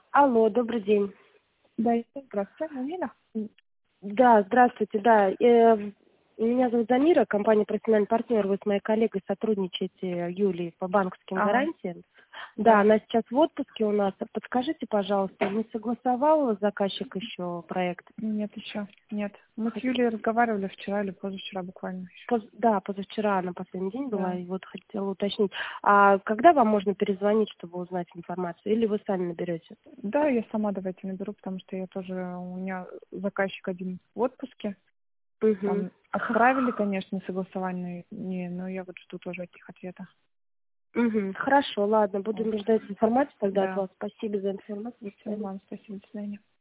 Алло, добрый день. Да, здравствуйте, Амина. Да, здравствуйте, да. Меня зовут Замира, компания «Профессиональный партнер». Вы с моей коллегой сотрудничаете, Юлией, по банковским Ага, гарантиям. Да, да. она сейчас в отпуске у нас. Подскажите, пожалуйста, не согласовал заказчик еще проект? Нет, еще. Нет. Мы с Юлей разговаривали вчера или позавчера буквально еще. Да, позавчера на последний день была, Да. и вот хотела уточнить. А когда вам можно перезвонить, чтобы узнать информацию? Или вы сами наберете? Да, я сама давайте наберу, потому что я тоже, у меня заказчик один в отпуске. Угу. Там отправили, конечно, согласование, но я вот жду тоже от них ответа. Угу. Хорошо, ладно, Вот. будем ждать информацию тогда от Да. вас. Спасибо за информацию. До Всем свидания. вам спасибо, до свидания.